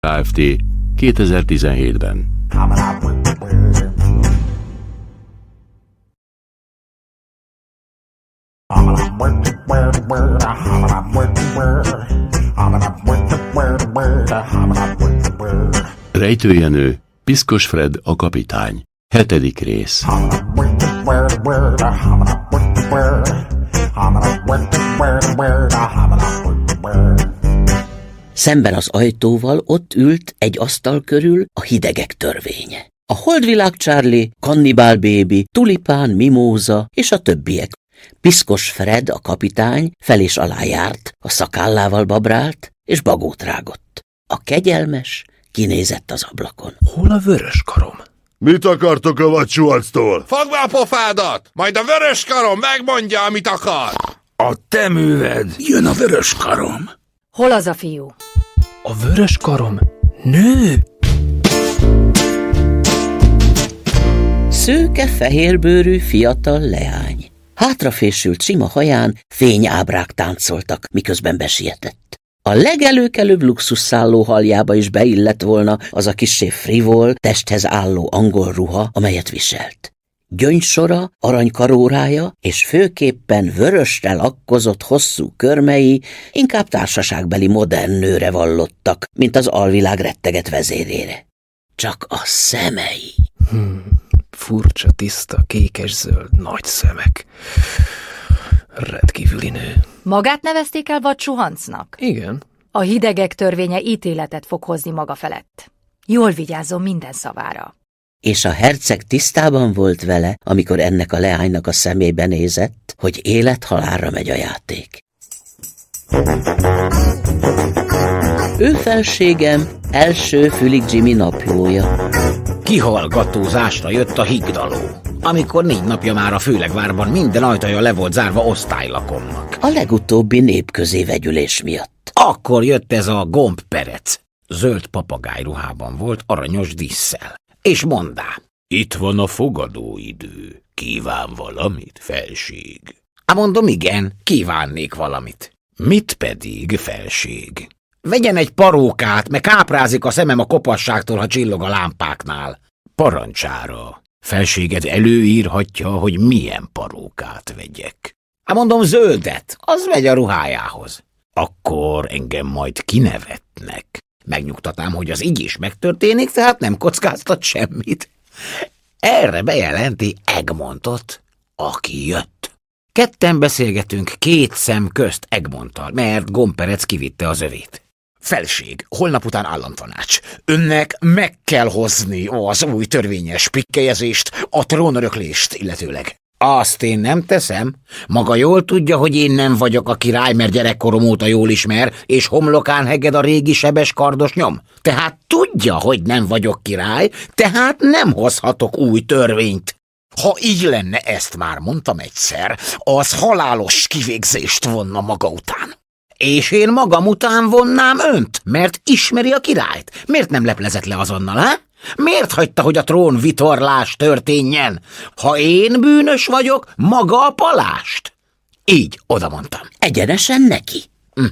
Kft. 2017-ben. Rejtőjenő, Piszkos Fred a kapitány. 7. rész. Szemben az ajtóval ott ült egy asztal körül a hidegek törvénye. A Holdvilág Charlie, Kannibál Bébi, Tulipán, Mimóza és a többiek. Piszkos Fred, a kapitány, fel és alá járt, a szakállával babrált és bagót rágott. A kegyelmes kinézett az ablakon. Hol a vörös karom? Mit akartok a vadsuhactól? Fogd be a pofádat! Majd a vörös karom megmondja, amit akar! A te műved! Jön a vörös karom! Hol az a fiú? A vörös karom? Nő! Szőke, fehérbőrű, fiatal leány. Hátrafésült sima haján fényábrák táncoltak, miközben besietett. A legelőkelőbb luxusszálló haljába is beillett volna az a kissé frivol, testhez álló angol ruha, amelyet viselt. Gyöngysora, aranykarórája és főképpen vörösre lakkozott hosszú körmei inkább társaságbeli modern nőre vallottak, mint az alvilág retteget vezérére. Csak a szemei. Furcsa, tiszta, kékes-zöld, nagy szemek. Rendkívüli nő. Magát nevezték el vadsuhancnak? Igen. A hidegek törvénye ítéletet fog hozni maga felett. Jól vigyázzon minden szavára. És a herceg tisztában volt vele, amikor ennek a leánynak a szemébe nézett, hogy élet-halálra megy a játék. Ő felségem első Fülig Jimmy naplója. Kihallgatózásra jött a higdaló, amikor 4 napja már a Főlegvárban minden ajtaja le volt zárva osztálylakomnak. A legutóbbi népközé vegyülés miatt. Akkor jött ez a gombperec. Zöld papagájruhában volt, aranyos dísszel. És mondá: Itt van a fogadóidő. Kíván valamit, felség? Mondom, igen, kívánnék valamit. Mit pedig, felség? Vegyen egy parókát, meg káprázik a szemem a kopasságtól, ha csillog a lámpáknál. Parancsára. Felséged előírhatja, hogy milyen parókát vegyek. Mondom, zöldet, az megy a ruhájához. Akkor engem majd kinevetnek. Megnyugtatám, hogy az így is megtörténik, tehát nem kockáztat semmit. Erre bejelenti Egmontot, aki jött. Ketten beszélgetünk 2 szem közt Egmonttal, mert Gomperec kivitte az övét. Felség, holnap után államtanács. Önnek meg kell hozni az új törvényes pikkelyezést, a trónöröklést illetőleg. Azt én nem teszem. Maga jól tudja, hogy én nem vagyok a király, mert gyerekkorom óta jól ismer, és homlokán heged a régi sebes kardos nyom. Tehát tudja, hogy nem vagyok király, tehát nem hozhatok új törvényt. Ha így lenne, ezt már mondtam egyszer, az halálos kivégzést vonna maga után. És én magam után vonnám önt, mert ismeri a királyt. Miért nem leplezett le azonnal, ha? Miért hagyta, hogy a trónvitorlás történjen? Ha én bűnös vagyok, maga a palást. Így oda mondtam. Egyenesen neki.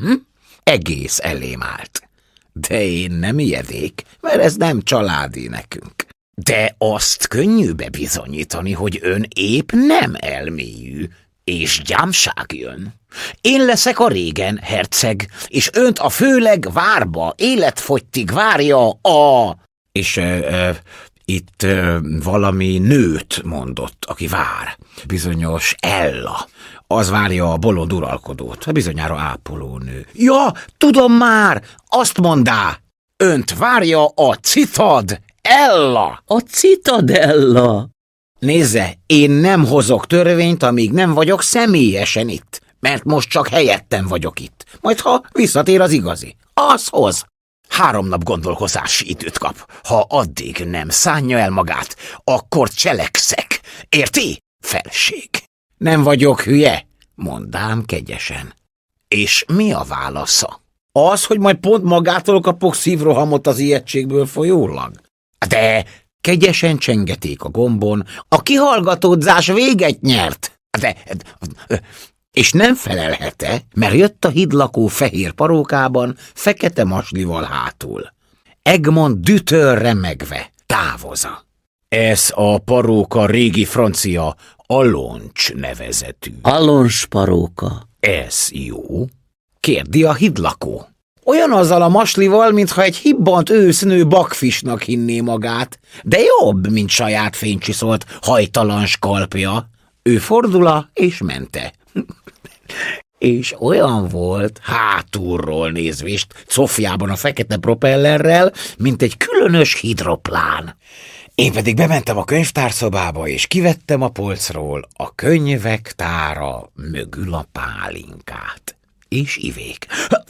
Egész elém állt. De én nem ijedék, mert ez nem családi nekünk. De azt könnyű bebizonyítani, hogy ön épp nem elmélyű, és gyámság jön. Én leszek a régen, herceg, és önt a Főlegvárba életfogytig várja a... És itt valami nőt mondott, aki vár. Bizonyos Ella. Az várja a bolond uralkodót, bizonyára ápolónő. Ja, tudom már, azt mondá. Önt várja a Citad Ella. A Citadella. Nézze, én nem hozok törvényt, amíg nem vagyok személyesen itt, mert most csak helyettem vagyok itt. Majd ha visszatér az igazi, az hoz. 3 nap gondolkozási időt kap. Ha addig nem szánja el magát, akkor cselekszek. Érti, felség? Nem vagyok hülye, mondám kegyesen. És mi a válasza? Az, hogy majd pont magától kapok szívrohamot az ijegységből folyólag? De kegyesen csengeték a gombon, a kihallgatódzás véget nyert. És nem felelhet-e, mert jött a hídlakó fehér parókában, fekete maslival hátul. Egmond dühtől remegve távoza. Ez a paróka régi francia Allonge nevezetű. Allonge paróka. Ez jó? Kérdi a hídlakó. Olyan azzal a maslival, mintha egy hibbant ősznő bakfisnak hinné magát, de jobb, mint saját fénycsiszolt hajtalan skalpja. Ő fordula és mente. És olyan volt, hátulról nézvést, cofjában a fekete propellerrel, mint egy különös hidroplán. Én pedig bementem a könyvtárszobába, és kivettem a polcról a könyvek tára mögül a pálinkát. És ivék.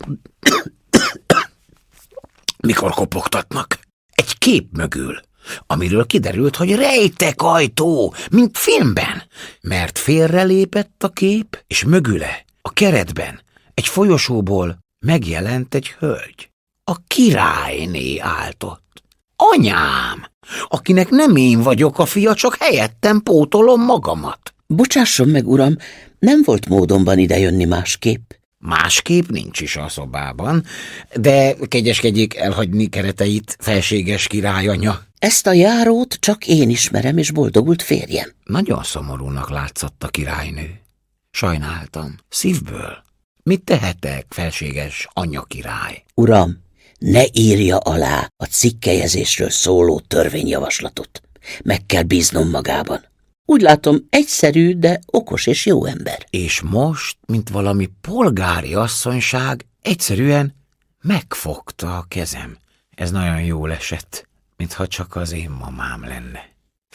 Mikor kopogtatnak? Egy kép mögül, amiről kiderült, hogy rejtek ajtó, mint filmben, mert félrelépett a kép, és mögüle, a keretben, egy folyosóból megjelent egy hölgy. A királyné állt ott. Anyám, akinek nem én vagyok a fia, csak helyettem pótolom magamat. Bocsásson meg, uram, nem volt módonban idejönni másképp. Másképp nincs is a szobában, de kegyeskedjék elhagyni kereteit, felséges királyanya. Ezt a járót csak én ismerem, és boldogult férjem. Nagyon szomorúnak látszott a királynő. Sajnáltam, szívből. Mit tehetek, felséges anya király? Uram, ne írja alá a cikkelyezésről szóló törvényjavaslatot. Meg kell bíznom magában. Úgy látom, egyszerű, de okos és jó ember. És most, mint valami polgári asszonyság, egyszerűen megfogta a kezem. Ez nagyon jól esett, mintha csak az én mamám lenne.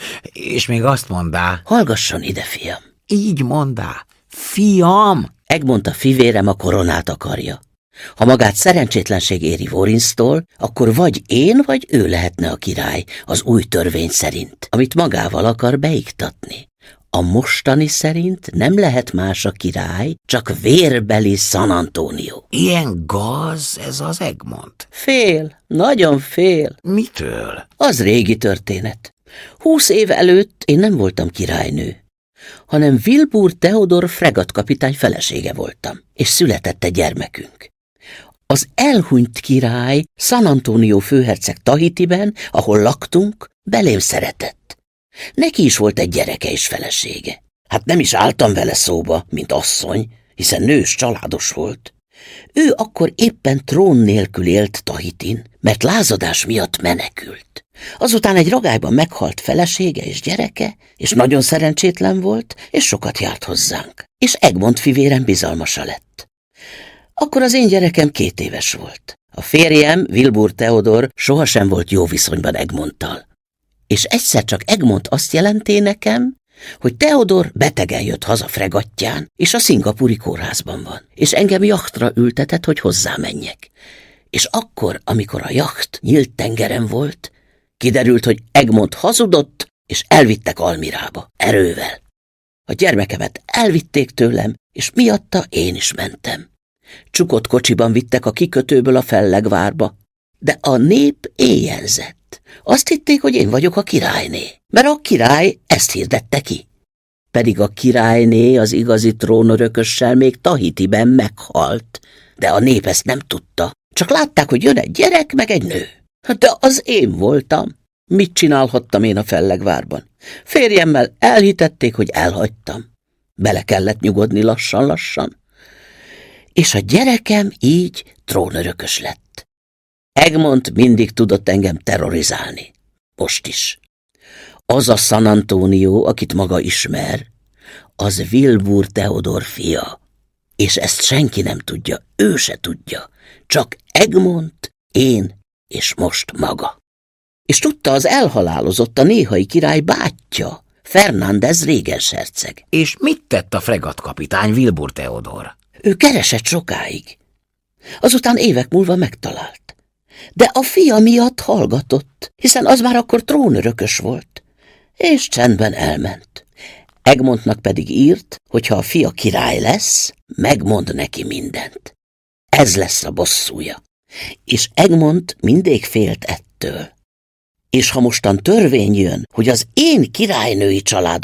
És még azt mondá... Hallgasson ide, fiam. Így mondá, fiam! Egmond a fivérem a koronát akarja. Ha magát szerencsétlenség éri Vorinsztól, akkor vagy én, vagy ő lehetne a király az új törvény szerint, amit magával akar beiktatni. A mostani szerint nem lehet más a király, csak vérbeli San Antonio. Ilyen gaz ez az Egmond? Fél, nagyon fél. Mitől? Az régi történet. 20 év előtt én nem voltam királynő, hanem Wilbur Theodor fregattkapitány felesége voltam, és született egy gyermekünk. Az elhunyt király San Antonio főherceg Tahitiben, ahol laktunk, belém szeretett. Neki is volt egy gyereke és felesége. Hát nem is álltam vele szóba, mint asszony, hiszen nős, családos volt. Ő akkor éppen trón nélkül élt Tahitin, mert lázadás miatt menekült. Azután egy ragályban meghalt felesége és gyereke, és nagyon szerencsétlen volt, és sokat járt hozzánk. És Egmond fivérem bizalmasa lett. Akkor az én gyerekem 2 éves volt. A férjem, Wilbur Theodor, sohasem volt jó viszonyban Egmondtal. És egyszer csak Egmond azt jelenti nekem, hogy Theodor betegen jött haza fregattján, és a szingapúri kórházban van, és engem jachtra ültetett, hogy hozzá menjek. És akkor, amikor a jacht nyílt tengeren volt, kiderült, hogy Egmond hazudott, és elvittek Almirába, erővel. A gyermekemet elvitték tőlem, és miatta én is mentem. Csukott kocsiban vittek a kikötőből a Fellegvárba, de a nép éjjelzett. Azt hitték, hogy én vagyok a királyné, mert a király ezt hirdette ki. Pedig a királyné az igazi trónörökössel még Tahitiben meghalt, de a nép ezt nem tudta. Csak látták, hogy jön egy gyerek, meg egy nő. De az én voltam. Mit csinálhattam én a Fellegvárban? Férjemmel elhitették, hogy elhagytam. Bele kellett nyugodni lassan-lassan. És a gyerekem így trónörökös lett. Egmond mindig tudott engem terrorizálni. Most is. Az a San Antonio, akit maga ismer, az Wilbur Theodor fia. És ezt senki nem tudja, ő se tudja. Csak Egmond, én és most maga. És tudta az elhalálozott, a néhai király bátyja, Fernández régens herceg. És mit tett a fregattkapitány Wilbur Theodor? Ő keresett sokáig. Azután évek múlva megtalált. De a fia miatt hallgatott, hiszen az már akkor trónörökös volt, és csendben elment. Egmondnak pedig írt, hogy ha a fia király lesz, megmond neki mindent. Ez lesz a bosszúja. És Egmond mindig félt ettől. És ha mostan törvény jön, hogy az én királynői családom